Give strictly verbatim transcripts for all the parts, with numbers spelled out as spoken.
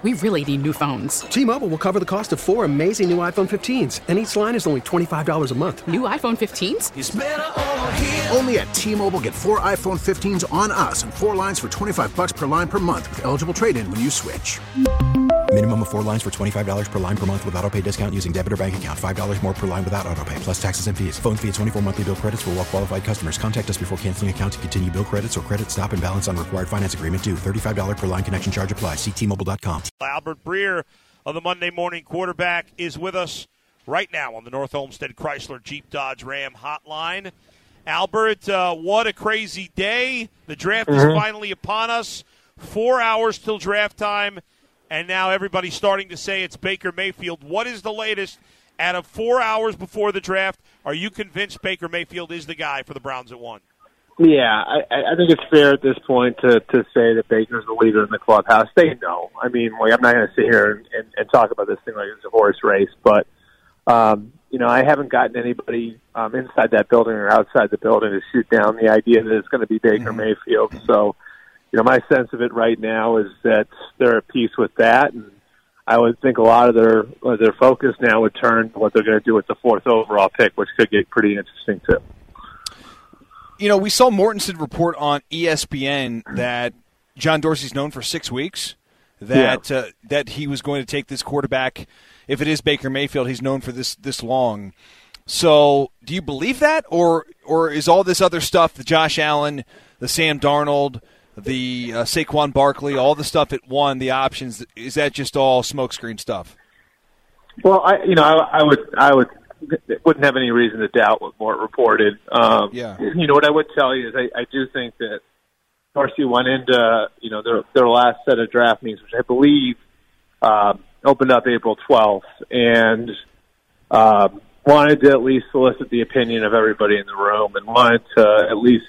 We really need new phones. T-Mobile will cover the cost of four amazing new iPhone fifteens, and each line is only twenty-five dollars a month. New iPhone fifteens? It's better over here. Only at T-Mobile, get four iPhone fifteens on us and four lines for twenty-five dollars per line per month with eligible trade-in when you switch. Minimum of four lines for twenty-five dollars per line per month with autopay discount using debit or bank account. five dollars more per line without autopay, plus taxes and fees. Phone fee at twenty-four monthly bill credits for well-qualified customers. Contact us before canceling account to continue bill credits or credit stop and balance on required finance agreement due. thirty-five dollars per line connection charge applies. See T Mobile dot com. Albert Breer of the Monday Morning Quarterback is with us right now on the North Olmsted Chrysler Jeep Dodge Ram hotline. Albert, uh, what a crazy day. The draft mm-hmm. is finally upon us. Four hours till draft time, and now everybody's starting to say it's Baker Mayfield. What is the latest? Out of four hours before the draft, are you convinced Baker Mayfield is the guy for the Browns at one? Yeah, I, I think it's fair at this point to, to say that Baker's the leader in the clubhouse. They know. I mean, like, I'm not going to sit here and, and, and talk about this thing like it's a horse race, but, um, you know, I haven't gotten anybody um, inside that building or outside the building to shoot down the idea that it's going to be Baker mm-hmm. Mayfield. So, you know, my sense of it right now is that they're at peace with that, and I would think a lot of their their focus now would turn to what they're going to do with the fourth overall pick, which could get pretty interesting too. You know, we saw Mortensen report on E S P N that John Dorsey's known for six weeks, that yeah. uh, that he was going to take this quarterback. If it is Baker Mayfield, he's known for this this long. So do you believe that, or or is all this other stuff, the Josh Allen, the Sam Darnold, the uh, Saquon Barkley, all the stuff at one, the options, is that just all smokescreen stuff? Well, I you know I, I would I would wouldn't have any reason to doubt what Mort reported. Um, yeah. You know what I would tell you is I, I do think that Dorsey went into you know their their last set of draft meetings, which I believe uh, opened up April twelfth, and uh, wanted to at least solicit the opinion of everybody in the room, and wanted to at least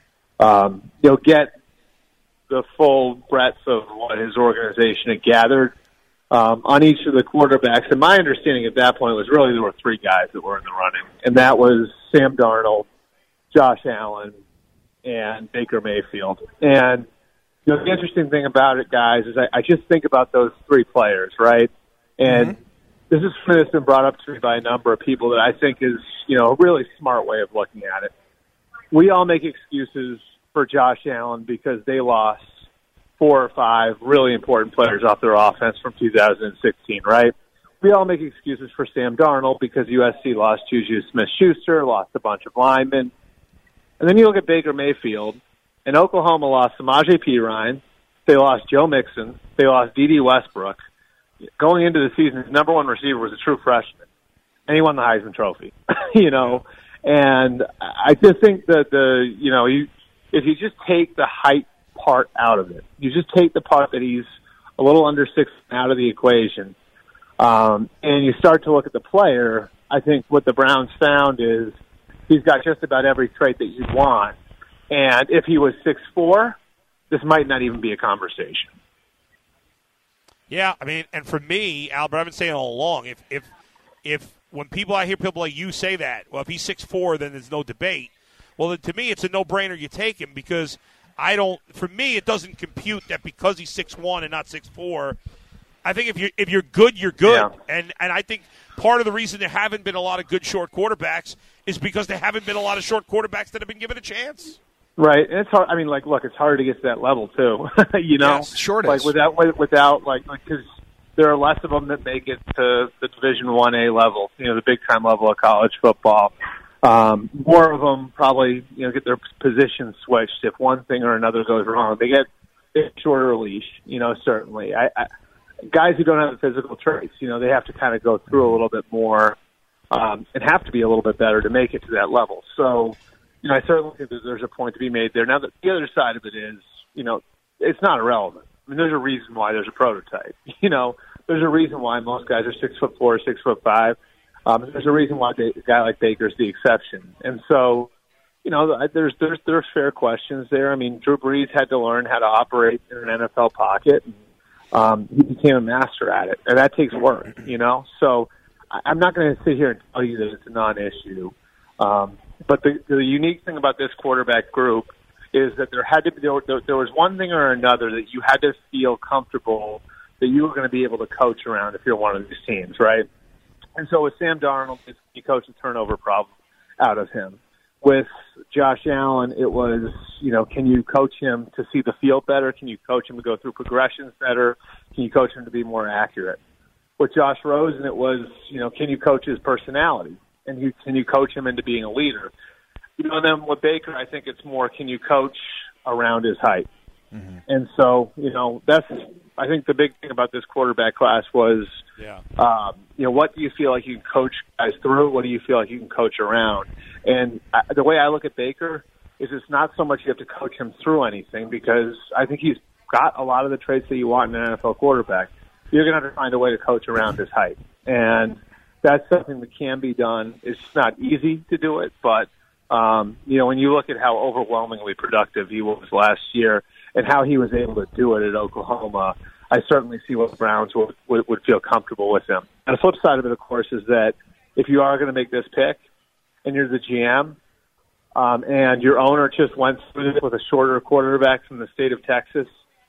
um, you know get the full breadth of what his organization had gathered um, on each of the quarterbacks. And my understanding at that point was really there were three guys that were in the running, and that was Sam Darnold, Josh Allen, and Baker Mayfield. And you know, the interesting thing about it, guys, is I, I just think about those three players, right? And mm-hmm. this is something that's been brought up to me by a number of people that I think is, you know, a really smart way of looking at it. We all make excuses for Josh Allen because they lost four or five really important players off their offense from two thousand sixteen, right? We all make excuses for Sam Darnold because U S C lost Juju Smith-Schuster, lost a bunch of linemen. And then you look at Baker Mayfield, and Oklahoma lost Samaje Perine. They lost Joe Mixon. They lost D D Westbrook. Going into the season, his number one receiver was a true freshman, and he won the Heisman Trophy, you know. And I just think that the, you know, you, if you just take the height part out of it, you just take the part that he's a little under six out of the equation, um, and you start to look at the player, I think what the Browns found is he's got just about every trait that you want. And if he was six foot four, this might not even be a conversation. Yeah, I mean, and for me, Albert, I've been saying all along, if if if when people, I hear people like you say that, well, if he's six foot four, then there's no debate. Well, to me, it's a no-brainer you take him because I don't. For me, it doesn't compute that because he's six foot one and not six foot four. I think if you're if you're good, you're good, yeah. and and I think part of the reason there haven't been a lot of good short quarterbacks is because there haven't been a lot of short quarterbacks that have been given a chance. Right, and it's hard. I mean, like, look, it's hard to get to that level too. you know, yes, short like is. without without like because there are less of them that make it to the Division One A level. You know, the big time level of college football. Um, more of them probably, you know, get their position switched if one thing or another goes wrong. They get a shorter leash, you know, certainly. I, I, guys who don't have the physical traits, you know, they have to kind of go through a little bit more um, and have to be a little bit better to make it to that level. So, you know, I certainly think that there's a point to be made there. Now, the, the other side of it is, you know, it's not irrelevant. I mean, there's a reason why there's a prototype. You know, there's a reason why most guys are six foot four, six foot five. Um, there's a reason why a guy like Baker's the exception. And so, you know, there's there's there's fair questions there. I mean, Drew Brees had to learn how to operate in an N F L pocket. And, um, he became a master at it, and that takes work, you know. So I'm not going to sit here and tell you that it's a non-issue. Um, but the, the unique thing about this quarterback group is that there had to be there, there was one thing or another that you had to feel comfortable that you are going to be able to coach around if you're one of these teams, right? And so with Sam Darnold, you coach the turnover problem out of him. With Josh Allen, it was, you know, can you coach him to see the field better? Can you coach him to go through progressions better? Can you coach him to be more accurate? With Josh Rosen, it was, you know, can you coach his personality? And you, can you coach him into being a leader? You know, and then with Baker, I think it's more, can you coach around his height? Mm-hmm. And so, you know, that's, I think the big thing about this quarterback class was, yeah. um, you know, what do you feel like you can coach guys through? What do you feel like you can coach around? And I, the way I look at Baker is it's not so much you have to coach him through anything, because I think he's got a lot of the traits that you want in an N F L quarterback. You're going to have to find a way to coach around his height. And that's something that can be done. It's not easy to do it, but, um, you know, when you look at how overwhelmingly productive he was last year and how he was able to do it at Oklahoma, I certainly see what the Browns would, would, would feel comfortable with him. And the flip side of it, of course, is that if you are going to make this pick and you're the G M, um, and your owner just went through this with a shorter quarterback from the state of Texas,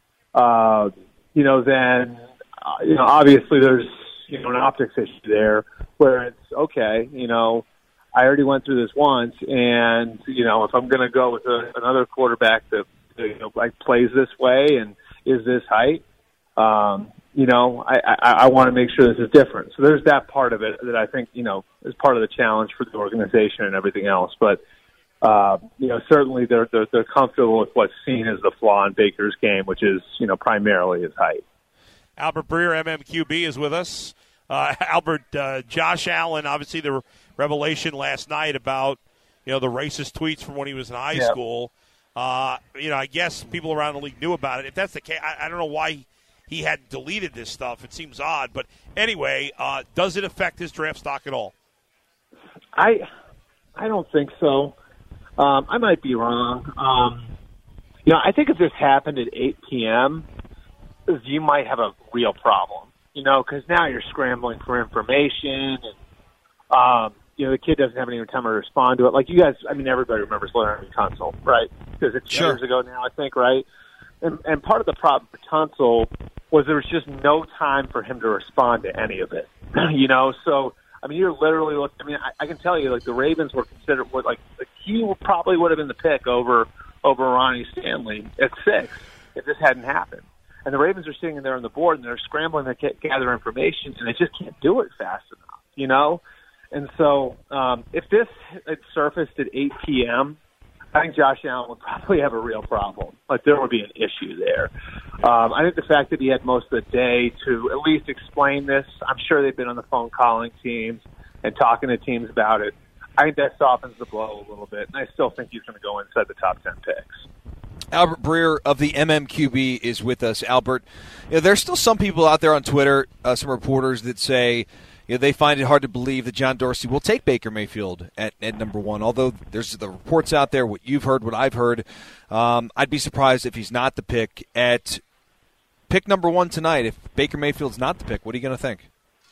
uh, you know, then, uh, you know, obviously there's, you know, an optics issue there where it's, okay, you know, I already went through this once, and, you know, if I'm going to go with a, another quarterback that, you know, like plays this way and is this height, um, you know, I, I, I want to make sure this is different. So there's that part of it that I think, you know, is part of the challenge for the organization and everything else. But, uh, you know, certainly they're, they're, they're comfortable with what's seen as the flaw in Baker's game, which is, you know, primarily his height. Albert Breer, M M Q B, is with us. Uh, Albert, uh, Josh Allen, obviously the revelation last night about, you know, the racist tweets from when he was in high yeah. school. Uh, you know, I guess people around the league knew about it. If that's the case, I, I don't know why he hadn't deleted this stuff. It seems odd. But anyway, uh, does it affect his draft stock at all? I I don't think so. Um, I might be wrong. Um, you know, I think if this happened at eight p.m., you might have a real problem, you know, because now you're scrambling for information, and, um, you know, the kid doesn't have any time to respond to it. Like you guys, I mean, everybody remembers Laremy Tunsil, right? Because it's sure. years ago now, I think, right? And, and part of the problem for Tunsil was there was just no time for him to respond to any of it, you know? So, I mean, you're literally looking, I mean, I, I can tell you, like, the Ravens were considered, what, like, like, he probably would have been the pick over, over Ronnie Stanley at six if this hadn't happened. And the Ravens are sitting there on the board, and they're scrambling to get, gather information, and they just can't do it fast enough, you know? And so um, if this had surfaced at eight p.m., I think Josh Allen would probably have a real problem. Like, there would be an issue there. Um, I think the fact that he had most of the day to at least explain this, I'm sure they've been on the phone calling teams and talking to teams about it. I think that softens the blow a little bit, and I still think he's going to go inside the top ten picks. Albert Breer of the M M Q B is with us. Albert, you know, there's still some people out there on Twitter, uh, some reporters that say, you know, they find it hard to believe that John Dorsey will take Baker Mayfield at, at number one. Although there's the reports out there, what you've heard, what I've heard, um, I'd be surprised if he's not the pick at pick number one tonight. If Baker Mayfield's not the pick, what are you going to think?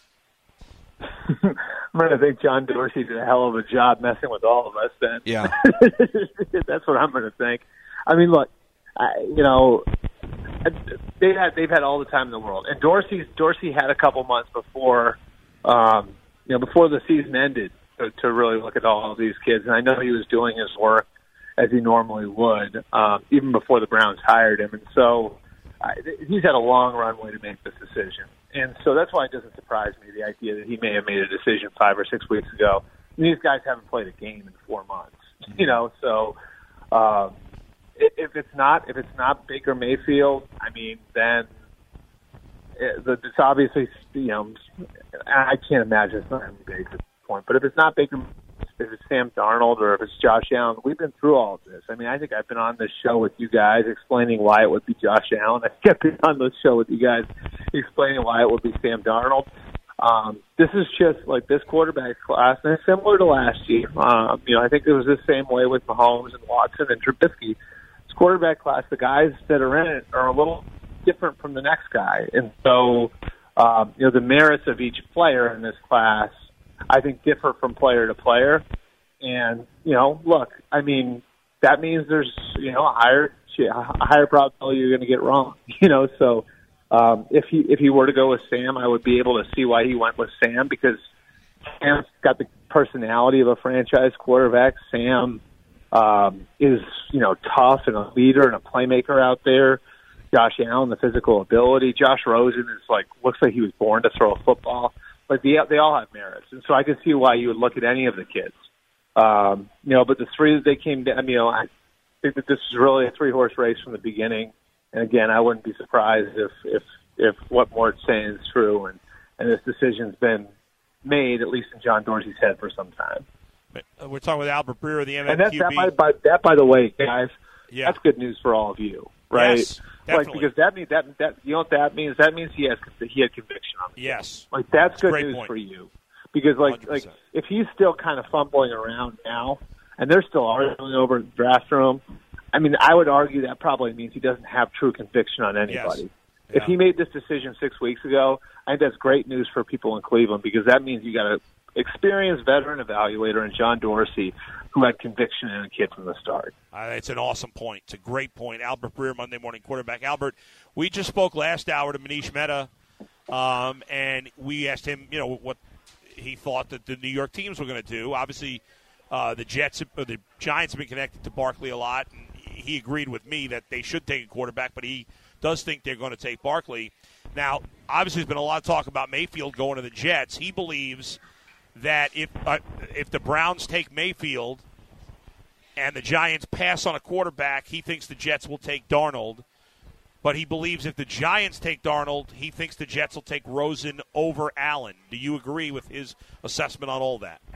I'm going to think John Dorsey did a hell of a job messing with all of us then. Yeah. That's what I'm going to think. I mean, look, I, you know, they've had, they've had all the time in the world. And Dorsey, Dorsey had a couple months before, um, you know, before the season ended to, to really look at all of these kids. And I know he was doing his work as he normally would, um, even before the Browns hired him. And so uh, he's had a long runway to make this decision. And so that's why it doesn't surprise me, the idea that he may have made a decision five or six weeks ago. I mean, these guys haven't played a game in four months, you know, so um, if it's not if it's not Baker Mayfield, I mean, then it's obviously, you know, I can't imagine it's not going to be Baker at this point. But if it's not Baker, if it's Sam Darnold or if it's Josh Allen, we've been through all of this. I mean, I think I've been on this show with you guys explaining why it would be Josh Allen. I think I've been on this show with you guys explaining why it would be Sam Darnold. Um, this is just like this quarterback class, and it's similar to last year. Um, you know, I think it was the same way with Mahomes and Watson and Trubisky. This quarterback class, the guys that are in it are a little different from the next guy. And so, um, you know, the merits of each player in this class, I think, differ from player to player. And, you know, look, I mean, that means there's, you know, a higher, a higher probability you're going to get wrong, you know, so Um, if he if he were to go with Sam, I would be able to see why he went with Sam, because Sam's got the personality of a franchise quarterback. Sam um, is, you know, tough and a leader and a playmaker out there. Josh Allen, the physical ability. Josh Rosen is like, looks like he was born to throw a football. Like they, they all have merits, and so I can see why you would look at any of the kids. Um, you know, but the three that they came down, you know, I think that this is really a three-horse race from the beginning. And again, I wouldn't be surprised if if if what Mort's saying is true, and and this decision's been made, at least in John Dorsey's head, for some time. We're talking with Albert Breer of the M M Q B. And that, that, by, by, that, by the way, guys, yeah. that's good news for all of you, right? Yes, like, because that means that that you know what that means? That means he has he had conviction on it. Yes, like that's, that's good news point. for you, because like one hundred percent. Like if he's still kind of fumbling around now, and they're still arguing over the draft room, I mean, I would argue that probably means he doesn't have true conviction on anybody. Yes. Yeah. If he made this decision six weeks ago, I think that's great news for people in Cleveland, because that means you got an experienced veteran evaluator in John Dorsey who had conviction in a kid from the start. Uh, it's an awesome point. It's a great point. Albert Breer, Monday Morning Quarterback. Albert, we just spoke last hour to Manish Mehta, um, and we asked him, you know, what he thought that the New York teams were going to do. Obviously, uh, the Jets, or the Giants have been connected to Barkley a lot, and he agreed with me that they should take a quarterback, but he does think they're going to take Barkley. Now, obviously, there's been a lot of talk about Mayfield going to the Jets. He believes that if uh, if the Browns take Mayfield and the Giants pass on a quarterback, he thinks the Jets will take Darnold. But he believes if the Giants take Darnold, he thinks the Jets will take Rosen over Allen. Do you agree with his assessment on all that?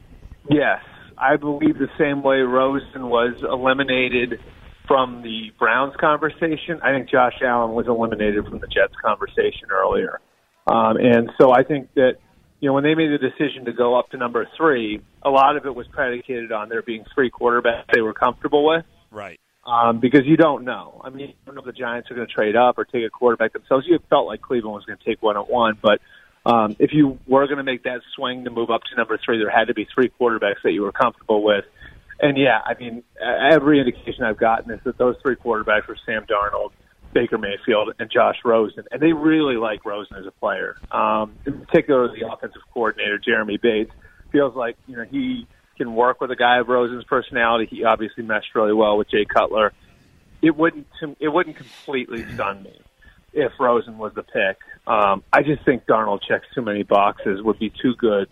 Yes. I believe the same way Rosen was eliminated from the Browns conversation, I think Josh Allen was eliminated from the Jets conversation earlier. Um, and so I think that, you know, when they made the decision to go up to number three, a lot of it was predicated on there being three quarterbacks they were comfortable with. Right. Um, because you don't know. I mean, you don't know if the Giants are going to trade up or take a quarterback themselves. You felt like Cleveland was going to take one at one, but um, if you were going to make that swing to move up to number three, there had to be three quarterbacks that you were comfortable with. And, yeah, I mean, every indication I've gotten is that those three quarterbacks were Sam Darnold, Baker Mayfield, and Josh Rosen. And they really like Rosen as a player. Um, in particular, the offensive coordinator, Jeremy Bates, feels like, you know, he can work with a guy of Rosen's personality. He obviously meshed really well with Jay Cutler. It wouldn't it wouldn't completely stun me if Rosen was the pick. Um, I just think Darnold checks too many boxes, would be too good.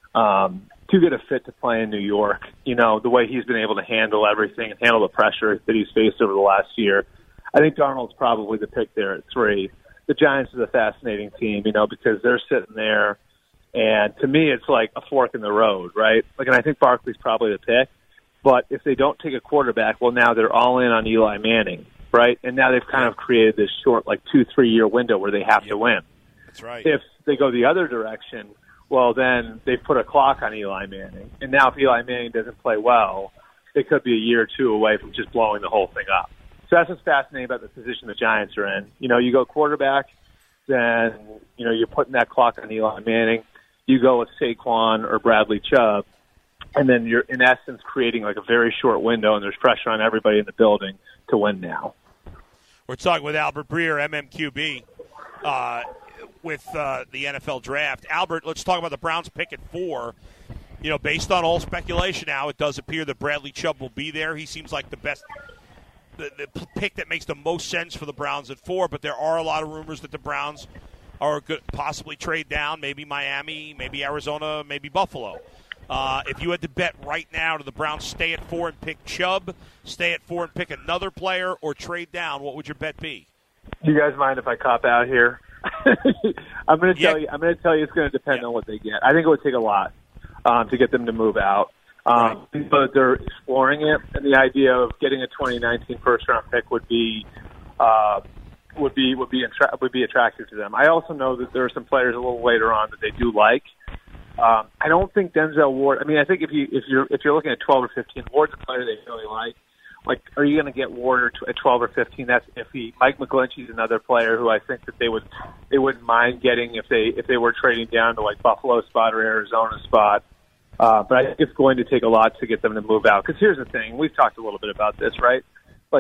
Um too good a fit to play in New York. You know, the way he's been able to handle everything and handle the pressure that he's faced over the last year. I think Darnold's probably the pick there at three. The Giants is a fascinating team, you know, because they're sitting there, and to me it's like a fork in the road, right? Like, and I think Barkley's probably the pick, but if they don't take a quarterback, well, now they're all in on Eli Manning, right? And now they've kind of created this short, like, two, three-year window where they have yep. to win. That's right. If they go the other direction, well, then they've put a clock on Eli Manning. And now if Eli Manning doesn't play well, they could be a year or two away from just blowing the whole thing up. So that's what's fascinating about the position the Giants are in. You know, you go quarterback, then, you know, you're putting that clock on Eli Manning. You go with Saquon or Bradley Chubb, and then you're, in essence, creating like a very short window, and there's pressure on everybody in the building to win now. We're talking with Albert Breer, M M Q B. Uh, with uh, the N F L draft. Albert, let's talk about the Browns pick at four. You know, based on all speculation now, it does appear that Bradley Chubb will be there. He seems like the best, the, the pick that makes the most sense for the Browns at four, but there are a lot of rumors that the Browns are good, possibly trade down, maybe Miami, maybe Arizona, maybe Buffalo. Uh, if you had to bet right now, do the Browns stay at four and pick Chubb, stay at four and pick another player, or trade down, what would your bet be? Do you guys mind if I cop out here? I'm going to tell yeah. you. I'm going to tell you it's going to depend yeah. on what they get. I think it would take a lot um, to get them to move out. Um, right. But they're exploring it, and the idea of getting a twenty nineteen first round pick would be uh, would be would be attra- would be attractive to them. I also know that there are some players a little later on that they do like. Um, I don't think Denzel Ward. I mean, I think if you if you're if you're looking at twelve or fifteen, Ward's a player they really like. Like, are you going to get Ward at twelve or fifteen? That's iffy. Mike McGlinchey's another player who I think that they would they wouldn't mind getting if they if they were trading down to like Buffalo spot or Arizona spot. Uh, but I think it's going to take a lot to get them to move out. Because here's the thing: we've talked a little bit about this, right? Like,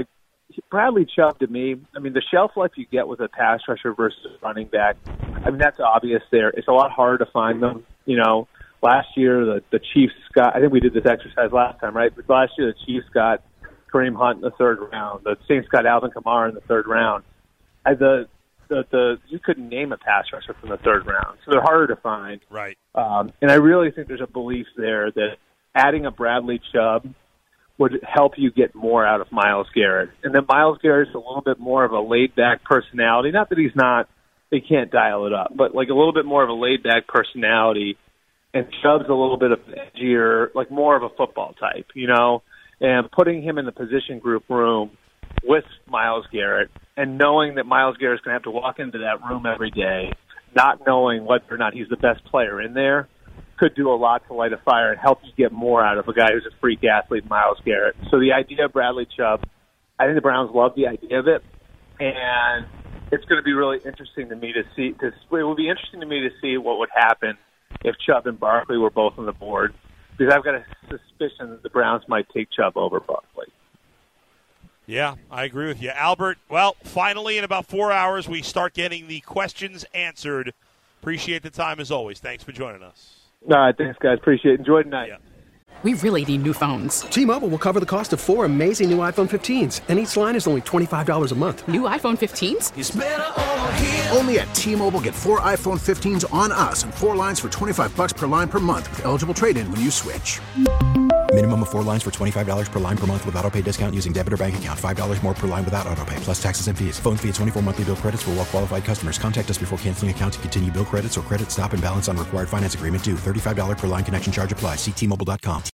Bradley Chubb, to me, I mean, the shelf life you get with a pass rusher versus a running back, I mean, that's obvious there. It's a lot harder to find them. You know, last year, the, the Chiefs got, I think we did this exercise last time, right? But last year, the Chiefs got Kareem Hunt in the third round. The Saints got Alvin Kamara in the third round. And the, the, the, you couldn't name a pass rusher from the third round. So they're harder to find. Right. Um, and I really think there's a belief there that adding a Bradley Chubb would help you get more out of Myles Garrett. And then Myles Garrett's a little bit more of a laid-back personality. Not that he's not, they can't dial it up, but like a little bit more of a laid-back personality. And Chubb's a little bit of an edgier, like more of a football type, you know? And putting him in the position group room with Myles Garrett and knowing that Myles Garrett's going to have to walk into that room every day, not knowing whether or not he's the best player in there, could do a lot to light a fire and help you get more out of a guy who's a freak athlete, Myles Garrett. So the idea of Bradley Chubb, I think the Browns love the idea of it, and it's going to be really interesting to me to see. To, it will be interesting to me to see what would happen if Chubb and Barkley were both on the board, because I've got a suspicion that the Browns might take Chubb over Barkley. Yeah, I agree with you. Albert, well, finally in about four hours we start getting the questions answered. Appreciate the time as always. Thanks for joining us. All right, thanks, guys. Appreciate it. Enjoy tonight. Yeah. We really need new phones. T-Mobile will cover the cost of four amazing new iPhone fifteens, and each line is only twenty-five dollars a month. New iPhone fifteens? It's better over here. Only at T-Mobile, get four iPhone fifteens on us and four lines for twenty-five bucks per line per month with eligible trade-in when you switch. Minimum of four lines for twenty-five dollars per line per month with autopay discount using debit or bank account. five dollars more per line without autopay, plus taxes and fees. Phone fee at twenty-four monthly bill credits for well-qualified customers. Contact us before canceling account to continue bill credits or credit stop and balance on required finance agreement due. thirty-five dollars per line connection charge applies. See T Mobile dot com.